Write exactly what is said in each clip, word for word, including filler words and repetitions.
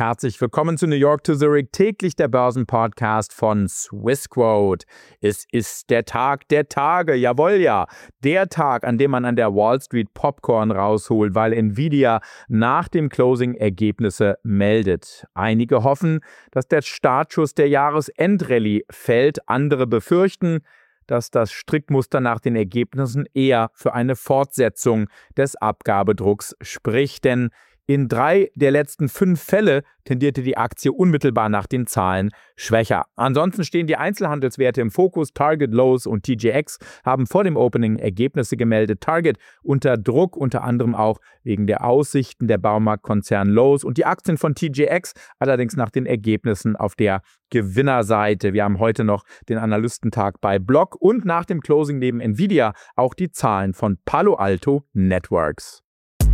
Herzlich willkommen zu New York to Zurich, täglich der Börsenpodcast von Swissquote. Es ist der Tag der Tage, jawohl ja, der Tag, an dem man an der Wall Street Popcorn rausholt, weil Nvidia nach dem Closing Ergebnisse meldet. Einige hoffen, dass der Startschuss der Jahresendrallye fällt, andere befürchten, dass das Strickmuster nach den Ergebnissen eher für eine Fortsetzung des Abgabedrucks spricht, denn in drei der letzten fünf Fälle tendierte die Aktie unmittelbar nach den Zahlen schwächer. Ansonsten stehen die Einzelhandelswerte im Fokus. Target, Lowe's und T J X haben vor dem Opening Ergebnisse gemeldet. Target unter Druck, unter anderem auch wegen der Aussichten der Baumarktkonzern Lowe's und die Aktien von T J X allerdings nach den Ergebnissen auf der Gewinnerseite. Wir haben heute noch den Analystentag bei Block und nach dem Closing neben Nvidia auch die Zahlen von Palo Alto Networks.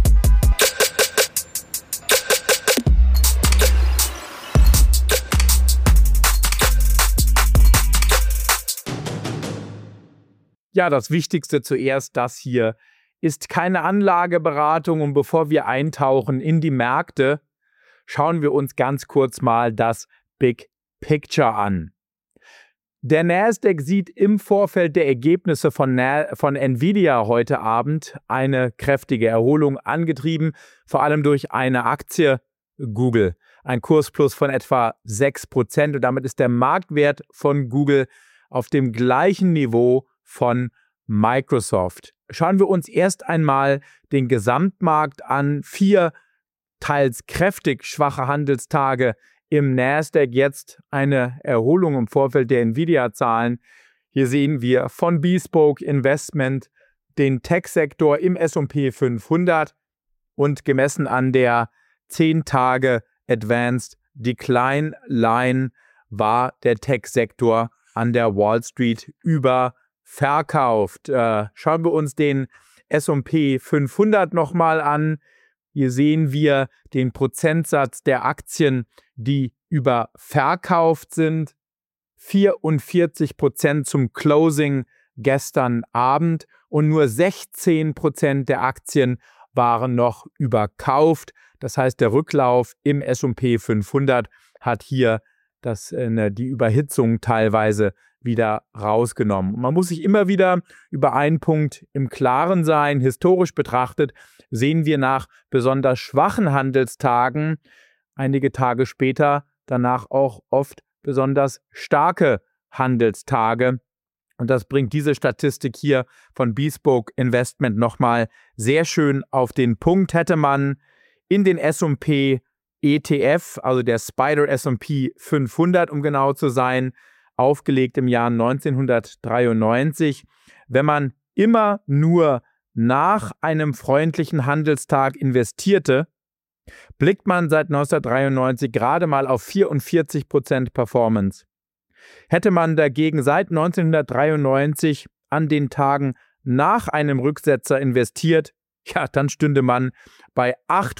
Ja, das Wichtigste zuerst, das hier ist keine Anlageberatung und bevor wir eintauchen in die Märkte, schauen wir uns ganz kurz mal das Big Picture an. Der Nasdaq sieht im Vorfeld der Ergebnisse von, Na- von Nvidia heute Abend eine kräftige Erholung angetrieben, vor allem durch eine Aktie Google. Ein Kursplus von etwa sechs Prozent und damit ist der Marktwert von Google auf dem gleichen Niveau von Microsoft. Schauen wir uns erst einmal den Gesamtmarkt an. Vier teils kräftig schwache Handelstage im Nasdaq, jetzt eine Erholung im Vorfeld der Nvidia-Zahlen. Hier sehen wir von Bespoke Investment den Tech-Sektor im S und P fünfhundert und gemessen an der zehn Tage Advanced Decline Line war der Tech-Sektor an der Wall Street über verkauft. Äh, schauen wir uns den S und P fünfhundert nochmal an. Hier sehen wir den Prozentsatz der Aktien, die überverkauft sind. vierundvierzig Prozent zum Closing gestern Abend und nur sechzehn Prozent der Aktien waren noch überkauft. Das heißt, der Rücklauf im S und P fünfhundert hat hier das, äh, die Überhitzung teilweise wieder rausgenommen. Man muss sich immer wieder über einen Punkt im Klaren sein. Historisch betrachtet sehen wir nach besonders schwachen Handelstagen einige Tage später danach auch oft besonders starke Handelstage. Und das bringt diese Statistik hier von Bespoke Investment nochmal sehr schön auf den Punkt. Hätte man in den S und P E T F, also der Spider S und P fünfhundert, um genau zu sein, aufgelegt im Jahr neunzehnhundertdreiundneunzig. Wenn man immer nur nach einem freundlichen Handelstag investierte, blickt man seit neunzehnhundertdreiundneunzig gerade mal auf vierundvierzig Prozent Performance. Hätte man dagegen seit neunzehnhundertdreiundneunzig an den Tagen nach einem Rücksetzer investiert, ja, dann stünde man bei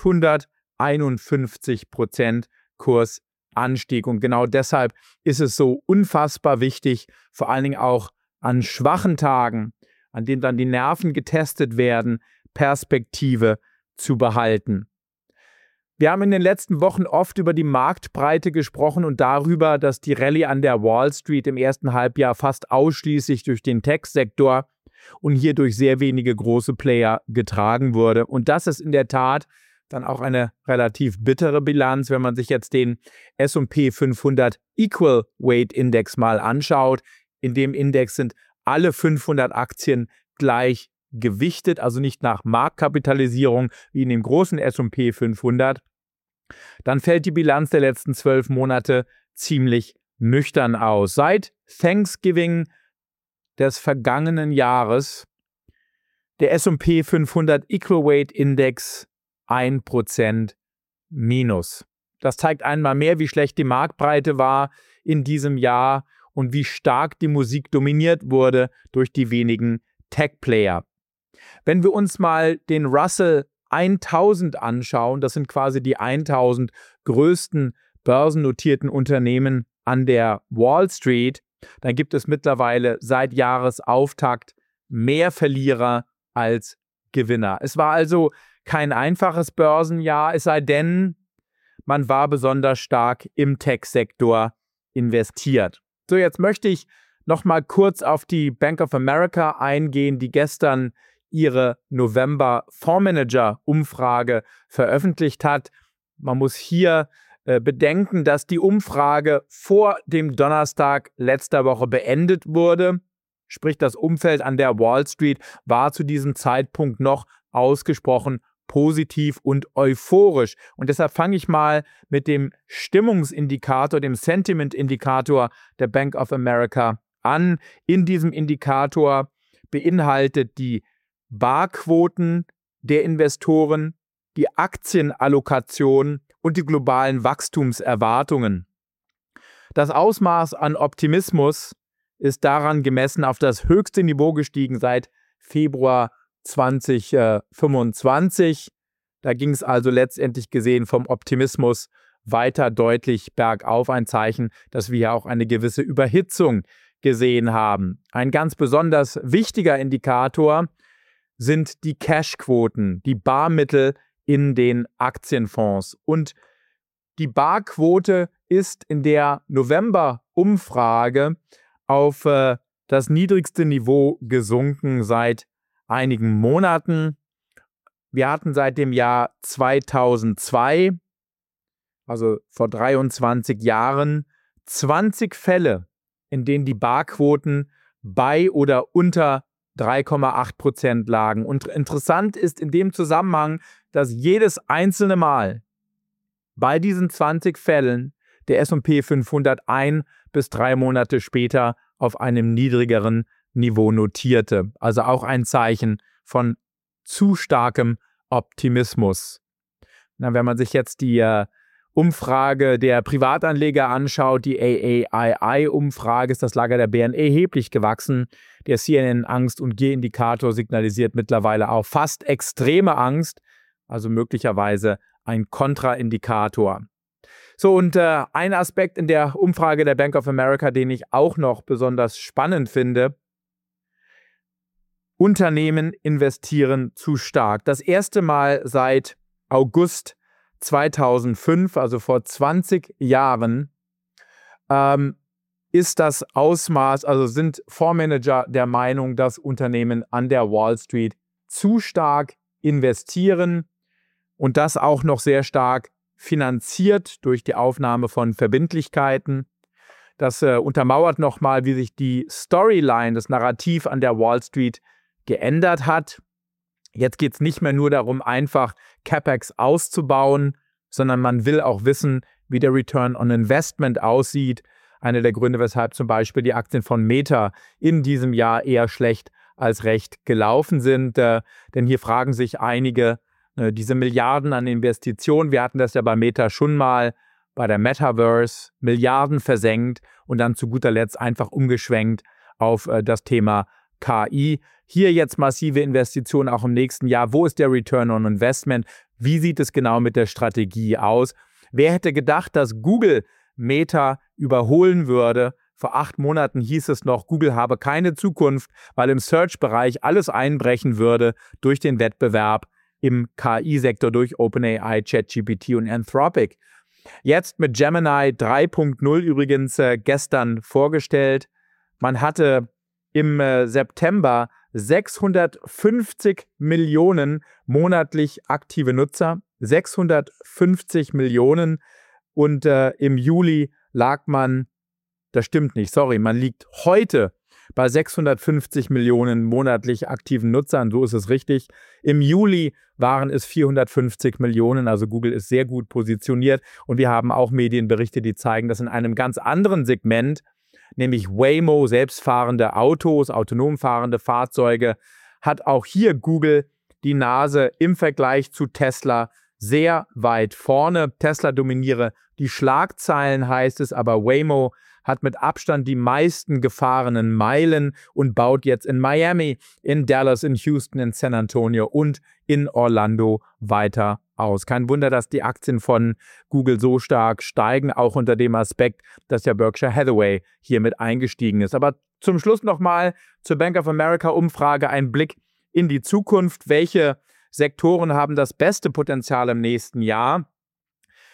achthunderteinundfünfzig Prozent Kurs Anstieg. Und genau deshalb ist es so unfassbar wichtig, vor allen Dingen auch an schwachen Tagen, an denen dann die Nerven getestet werden, Perspektive zu behalten. Wir haben in den letzten Wochen oft über die Marktbreite gesprochen und darüber, dass die Rallye an der Wall Street im ersten Halbjahr fast ausschließlich durch den Tech-Sektor und hier durch sehr wenige große Player getragen wurde. Und das ist in der Tat dann auch eine relativ bittere Bilanz, wenn man sich jetzt den S und P fünfhundert Equal Weight Index mal anschaut. In dem Index sind alle fünfhundert Aktien gleich gewichtet, also nicht nach Marktkapitalisierung wie in dem großen S und P fünfhundert. Dann fällt die Bilanz der letzten zwölf Monate ziemlich nüchtern aus. Seit Thanksgiving des vergangenen Jahres der S und P fünfhundert Equal Weight Index ein Prozent minus. Das zeigt einmal mehr, wie schlecht die Marktbreite war in diesem Jahr und wie stark die Musik dominiert wurde durch die wenigen Tech-Player. Wenn wir uns mal den Russell tausend anschauen, das sind quasi die tausend größten börsennotierten Unternehmen an der Wall Street, dann gibt es mittlerweile seit Jahresauftakt mehr Verlierer als Gewinner. Es war also kein einfaches Börsenjahr, es sei denn, man war besonders stark im Tech-Sektor investiert. So, jetzt möchte ich noch mal kurz auf die Bank of America eingehen, die gestern ihre November-Fondsmanager-Umfrage veröffentlicht hat. Man muss hier äh, bedenken, dass die Umfrage vor dem Donnerstag letzter Woche beendet wurde. Sprich, das Umfeld an der Wall Street war zu diesem Zeitpunkt noch ausgesprochen positiv und euphorisch. Und deshalb fange ich mal mit dem Stimmungsindikator, dem Sentiment-Indikator der Bank of America an. In diesem Indikator beinhaltet die Barquoten der Investoren, die Aktienallokation und die globalen Wachstumserwartungen. Das Ausmaß an Optimismus ist daran gemessen auf das höchste Niveau gestiegen seit Februar zweitausendfünfundzwanzig. Da ging es also letztendlich gesehen vom Optimismus weiter deutlich bergauf. Ein Zeichen, dass wir ja auch eine gewisse Überhitzung gesehen haben. Ein ganz besonders wichtiger Indikator sind die Cashquoten, die Barmittel in den Aktienfonds. Und die Barquote ist in der November-Umfrage auf äh, das niedrigste Niveau gesunken seit einigen Monaten. Wir hatten seit dem Jahr zweitausendzwei, also vor dreiundzwanzig Jahren, zwanzig Fälle, in denen die Barquoten bei oder unter drei Komma acht Prozent lagen. Und interessant ist in dem Zusammenhang, dass jedes einzelne Mal bei diesen zwanzig Fällen der S und P fünfhundert ein bis drei Monate später auf einem niedrigeren Niveau notierte. Also auch ein Zeichen von zu starkem Optimismus. Na, wenn man sich jetzt die äh, Umfrage der Privatanleger anschaut, die A A I I-Umfrage, ist das Lager der Bären erheblich gewachsen. Der C N N-Angst- und Gier-Indikator signalisiert mittlerweile auch fast extreme Angst, also möglicherweise ein Kontraindikator. So, und äh, ein Aspekt in der Umfrage der Bank of America, den ich auch noch besonders spannend finde: Unternehmen investieren zu stark. Das erste Mal seit August zweitausendfünf, also vor zwanzig Jahren, ähm, ist das Ausmaß, also sind Fondsmanager der Meinung, dass Unternehmen an der Wall Street zu stark investieren und das auch noch sehr stark finanziert durch die Aufnahme von Verbindlichkeiten. Das äh, untermauert nochmal, wie sich die Storyline, das Narrativ an der Wall Street geändert hat. Jetzt geht es nicht mehr nur darum, einfach CapEx auszubauen, sondern man will auch wissen, wie der Return on Investment aussieht. Einer der Gründe, weshalb zum Beispiel die Aktien von Meta in diesem Jahr eher schlecht als recht gelaufen sind. Äh, denn hier fragen sich einige, äh, diese Milliarden an Investitionen, wir hatten das ja bei Meta schon mal, bei der Metaverse, Milliarden versenkt und dann zu guter Letzt einfach umgeschwenkt auf äh, das Thema K I. Hier jetzt massive Investitionen auch im nächsten Jahr. Wo ist der Return on Investment? Wie sieht es genau mit der Strategie aus? Wer hätte gedacht, dass Google Meta überholen würde? Vor acht Monaten hieß es noch, Google habe keine Zukunft, weil im Search-Bereich alles einbrechen würde durch den Wettbewerb im K I-Sektor durch OpenAI, ChatGPT und Anthropic. Jetzt mit Gemini drei Punkt null übrigens äh, gestern vorgestellt. Man hatte im äh, September sechshundertfünfzig Millionen monatlich aktive Nutzer. sechshundertfünfzig Millionen. Und äh, im Juli lag man, das stimmt nicht, sorry, man liegt heute bei sechshundertfünfzig Millionen monatlich aktiven Nutzern, so ist es richtig. Im Juli waren es vierhundertfünfzig Millionen, also Google ist sehr gut positioniert. Und wir haben auch Medienberichte, die zeigen, dass in einem ganz anderen Segment, nämlich Waymo, selbstfahrende Autos, autonom fahrende Fahrzeuge, hat auch hier Google die Nase im Vergleich zu Tesla sehr weit vorne. Tesla dominiere die Schlagzeilen, heißt es, aber Waymo hat mit Abstand die meisten gefahrenen Meilen und baut jetzt in Miami, in Dallas, in Houston, in San Antonio und in Orlando weiter aus. Kein Wunder, dass die Aktien von Google so stark steigen, auch unter dem Aspekt, dass ja Berkshire Hathaway hier mit eingestiegen ist. Aber zum Schluss nochmal zur Bank of America Umfrage ein Blick in die Zukunft. Welche Sektoren haben das beste Potenzial im nächsten Jahr?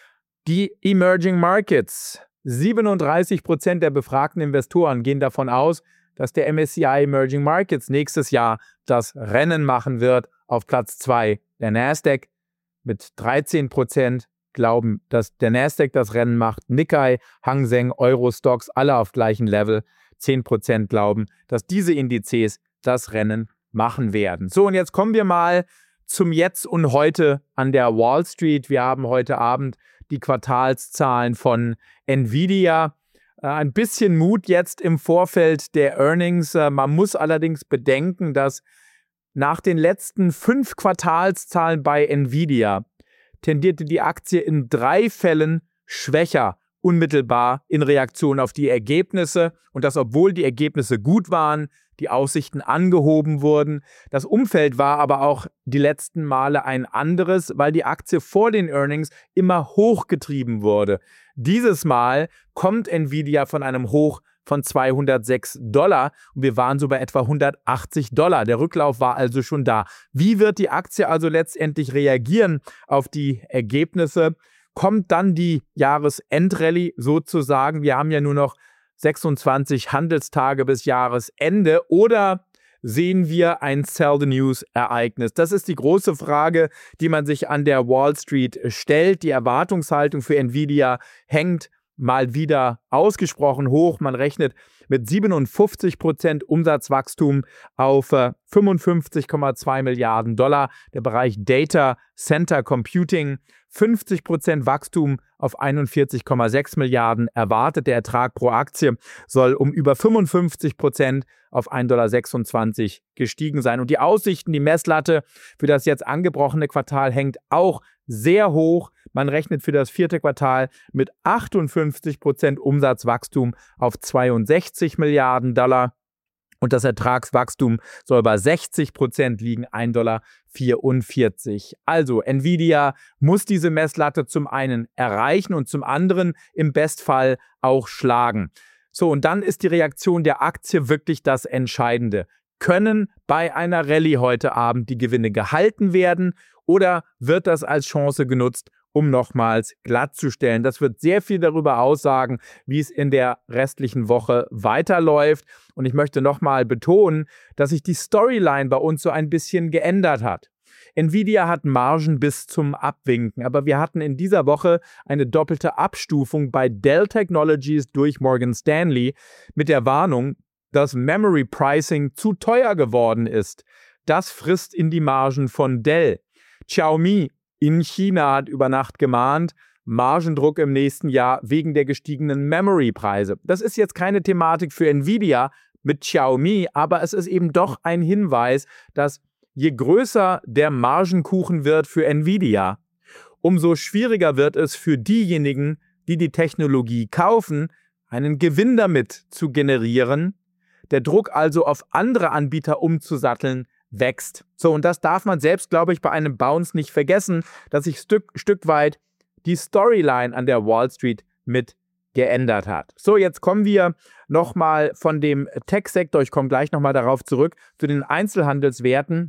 Die Emerging Markets. siebenunddreißig Prozent der befragten Investoren gehen davon aus, dass der M S C I Emerging Markets nächstes Jahr das Rennen machen wird auf Platz zwei. Der Nasdaq mit dreizehn Prozent glauben, dass der Nasdaq das Rennen macht. Nikkei, Hang Seng, Euro-Stocks, alle auf gleichem Level. zehn Prozent glauben, dass diese Indizes das Rennen machen werden. So, und jetzt kommen wir mal zum Jetzt und Heute an der Wall Street. Wir haben heute Abend die Quartalszahlen von Nvidia. Äh, ein bisschen Mut jetzt im Vorfeld der Earnings. Äh, man muss allerdings bedenken, dass nach den letzten fünf Quartalszahlen bei Nvidia tendierte die Aktie in drei Fällen schwächer, unmittelbar in Reaktion auf die Ergebnisse. Und das, obwohl die Ergebnisse gut waren, die Aussichten angehoben wurden. Das Umfeld war aber auch die letzten Male ein anderes, weil die Aktie vor den Earnings immer hochgetrieben wurde. Dieses Mal kommt Nvidia von einem Hoch von zweihundertsechs Dollar und wir waren so bei etwa hundertachtzig Dollar. Der Rücklauf war also schon da. Wie wird die Aktie also letztendlich reagieren auf die Ergebnisse? Kommt dann die Jahresendrallye sozusagen? Wir haben ja nur noch sechsundzwanzig Handelstage bis Jahresende, oder sehen wir ein Sell-the-News-Ereignis? Das ist die große Frage, die man sich an der Wall Street stellt. Die Erwartungshaltung für Nvidia hängt mal wieder ausgesprochen hoch. Man rechnet mit siebenundfünfzig Prozent Umsatzwachstum auf äh, fünfundfünfzig Komma zwei Milliarden Dollar. Der Bereich Data Center Computing, fünfzig Prozent Wachstum auf einundvierzig Komma sechs Milliarden erwartet. Der Ertrag pro Aktie soll um über fünfundfünfzig Prozent auf ein Komma sechsundzwanzig Dollar gestiegen sein. Und die Aussichten, die Messlatte für das jetzt angebrochene Quartal hängt auch sehr hoch. Man rechnet für das vierte Quartal mit achtundfünfzig Prozent Umsatzwachstum auf zweiundsechzig Milliarden Dollar. Und das Ertragswachstum soll bei sechzig Prozent liegen, ein Komma vierundvierzig Dollar. Also Nvidia muss diese Messlatte zum einen erreichen und zum anderen im Bestfall auch schlagen. So, und dann ist die Reaktion der Aktie wirklich das Entscheidende. Können bei einer Rallye heute Abend die Gewinne gehalten werden oder wird das als Chance genutzt, um nochmals glattzustellen? Das wird sehr viel darüber aussagen, wie es in der restlichen Woche weiterläuft. Und ich möchte nochmal betonen, dass sich die Storyline bei uns so ein bisschen geändert hat. Nvidia hat Margen bis zum Abwinken, aber wir hatten in dieser Woche eine doppelte Abstufung bei Dell Technologies durch Morgan Stanley mit der Warnung, dass Memory Pricing zu teuer geworden ist. Das frisst in die Margen von Dell. Xiaomi in China hat über Nacht gemahnt, Margendruck im nächsten Jahr wegen der gestiegenen Memory-Preise. Das ist jetzt keine Thematik für Nvidia mit Xiaomi, aber es ist eben doch ein Hinweis, dass je größer der Margenkuchen wird für Nvidia, umso schwieriger wird es für diejenigen, die die Technologie kaufen, einen Gewinn damit zu generieren. Der Druck also auf andere Anbieter umzusatteln wächst. So, und das darf man selbst, glaube ich, bei einem Bounce nicht vergessen, dass sich Stück, Stück weit die Storyline an der Wall Street mit geändert hat. So, jetzt kommen wir nochmal von dem Tech-Sektor, ich komme gleich nochmal darauf zurück, zu den Einzelhandelswerten,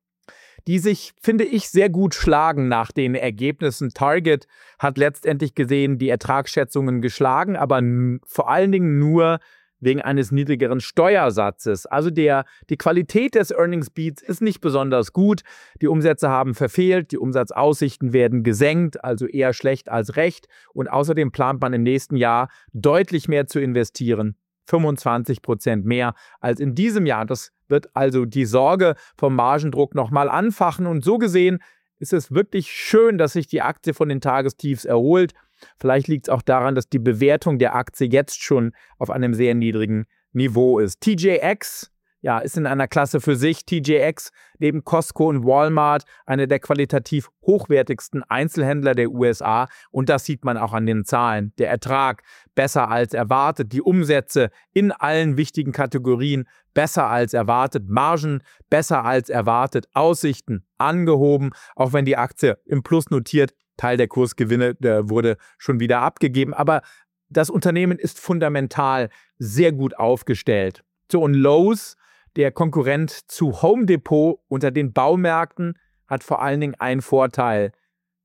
die sich, finde ich, sehr gut schlagen nach den Ergebnissen. Target hat letztendlich gesehen die Ertragsschätzungen geschlagen, aber n- vor allen Dingen nur wegen eines niedrigeren Steuersatzes. Also der, die Qualität des Earnings Beats ist nicht besonders gut. Die Umsätze haben verfehlt, die Umsatzaussichten werden gesenkt, also eher schlecht als recht. Und außerdem plant man im nächsten Jahr deutlich mehr zu investieren. fünfundzwanzig Prozent mehr als in diesem Jahr. Das wird also die Sorge vom Margendruck nochmal anfachen. Und so gesehen ist es wirklich schön, dass sich die Aktie von den Tagestiefs erholt. Vielleicht liegt es auch daran, dass die Bewertung der Aktie jetzt schon auf einem sehr niedrigen Niveau ist. T J X, ja, ist in einer Klasse für sich. T J X neben Costco und Walmart einer der qualitativ hochwertigsten Einzelhändler der U S A. Und das sieht man auch an den Zahlen. Der Ertrag besser als erwartet, die Umsätze in allen wichtigen Kategorien besser als erwartet, Margen besser als erwartet, Aussichten angehoben, auch wenn die Aktie im Plus notiert. Teil der Kursgewinne der wurde schon wieder abgegeben, aber das Unternehmen ist fundamental sehr gut aufgestellt. So, und Lowe's, der Konkurrent zu Home Depot unter den Baumärkten, hat vor allen Dingen einen Vorteil,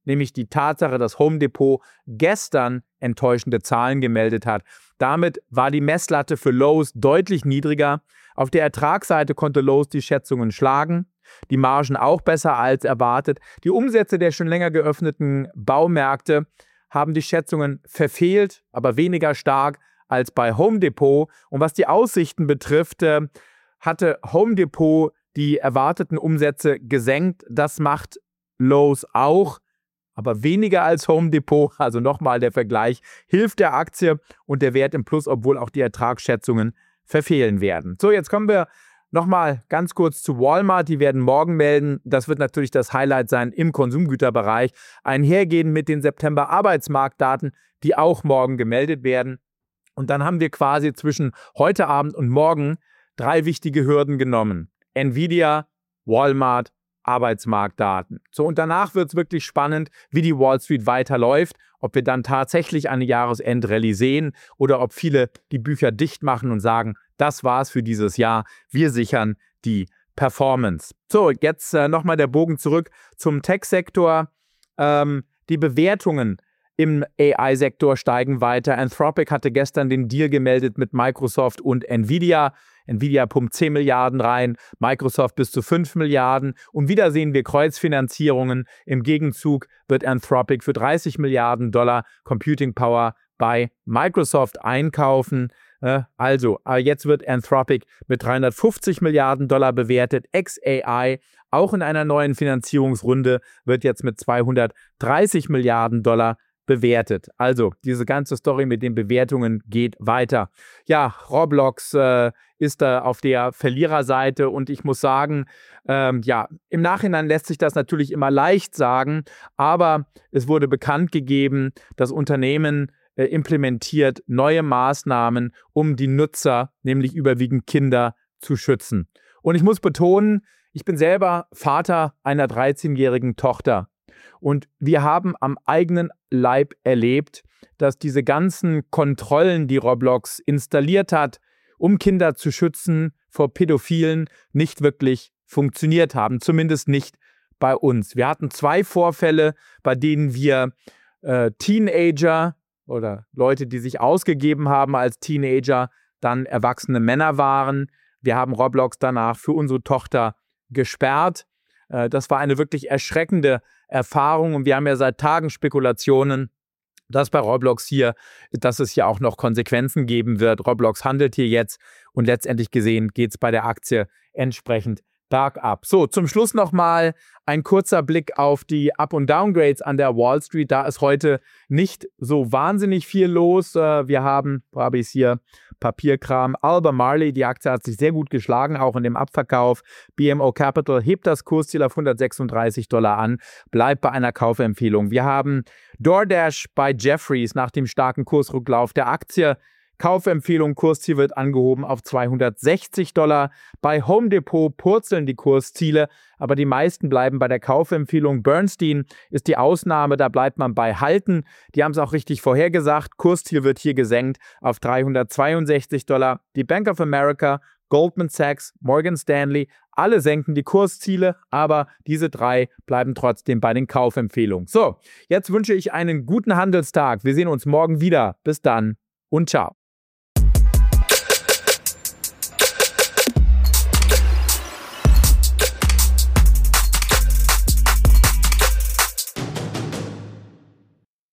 nämlich die Tatsache, dass Home Depot gestern enttäuschende Zahlen gemeldet hat. Damit war die Messlatte für Lowe's deutlich niedriger. Auf der Ertragsseite konnte Lowe's die Schätzungen schlagen, die Margen auch besser als erwartet. Die Umsätze der schon länger geöffneten Baumärkte haben die Schätzungen verfehlt, aber weniger stark als bei Home Depot. Und was die Aussichten betrifft, äh, hatte Home Depot die erwarteten Umsätze gesenkt. Das macht Lowe's auch, aber weniger als Home Depot. Also nochmal der Vergleich hilft der Aktie und der Wert im Plus, obwohl auch die Ertragsschätzungen verfehlen werden. So, jetzt kommen wir nochmal ganz kurz zu Walmart. Die werden morgen melden. Das wird natürlich das Highlight sein im Konsumgüterbereich. Einhergehen mit den September-Arbeitsmarktdaten, die auch morgen gemeldet werden. Und dann haben wir quasi zwischen heute Abend und morgen drei wichtige Hürden genommen. Nvidia, Walmart, Arbeitsmarktdaten. So, und danach wird es wirklich spannend, wie die Wall Street weiterläuft, ob wir dann tatsächlich eine Jahresendrallye sehen oder ob viele die Bücher dicht machen und sagen, das war's für dieses Jahr, wir sichern die Performance. So, jetzt äh, nochmal der Bogen zurück zum Tech-Sektor. Ähm, die Bewertungen im A I-Sektor steigen weiter. Anthropic hatte gestern den Deal gemeldet mit Microsoft und Nvidia. Nvidia pumpt zehn Milliarden rein, Microsoft bis zu fünf Milliarden. Und wieder sehen wir Kreuzfinanzierungen. Im Gegenzug wird Anthropic für dreißig Milliarden Dollar Computing Power bei Microsoft einkaufen. Also, jetzt wird Anthropic mit dreihundertfünfzig Milliarden Dollar bewertet. X-A I, auch in einer neuen Finanzierungsrunde, wird jetzt mit zweihundertdreißig Milliarden Dollar bewertet. Also, diese ganze Story mit den Bewertungen geht weiter. Ja, Roblox äh, ist da auf der Verliererseite und ich muss sagen, ähm, ja, im Nachhinein lässt sich das natürlich immer leicht sagen, aber es wurde bekannt gegeben, das Unternehmen äh, implementiert neue Maßnahmen, um die Nutzer, nämlich überwiegend Kinder, zu schützen. Und ich muss betonen, ich bin selber Vater einer dreizehnjährigen Tochter. Und wir haben am eigenen Leib erlebt, dass diese ganzen Kontrollen, die Roblox installiert hat, um Kinder zu schützen vor Pädophilen, nicht wirklich funktioniert haben. Zumindest nicht bei uns. Wir hatten zwei Vorfälle, bei denen wir äh, Teenager oder Leute, die sich ausgegeben haben als Teenager, dann erwachsene Männer waren. Wir haben Roblox danach für unsere Tochter gesperrt. Äh, das war eine wirklich erschreckende Erfahrung und wir haben ja seit Tagen Spekulationen, dass bei Roblox hier, dass es hier auch noch Konsequenzen geben wird. Roblox handelt hier jetzt und letztendlich gesehen geht es bei der Aktie entsprechend bergab. So, zum Schluss nochmal ein kurzer Blick auf die Up- und Downgrades an der Wall Street. Da ist heute nicht so wahnsinnig viel los. Wir haben, wo habe ich es hier, Papierkram, Albemarle, die Aktie hat sich sehr gut geschlagen, auch in dem Abverkauf. B M O Capital hebt das Kursziel auf hundertsechsunddreißig Dollar an, bleibt bei einer Kaufempfehlung. Wir haben DoorDash bei Jefferies nach dem starken Kursrücklauf der Aktie. Kaufempfehlung, Kursziel wird angehoben auf zweihundertsechzig Dollar. Bei Home Depot purzeln die Kursziele, aber die meisten bleiben bei der Kaufempfehlung. Bernstein ist die Ausnahme, da bleibt man bei Halten. Die haben es auch richtig vorhergesagt. Kursziel wird hier gesenkt auf dreihundertzweiundsechzig Dollar. Die Bank of America, Goldman Sachs, Morgan Stanley, alle senken die Kursziele, aber diese drei bleiben trotzdem bei den Kaufempfehlungen. So, jetzt wünsche ich einen guten Handelstag. Wir sehen uns morgen wieder. Bis dann und ciao.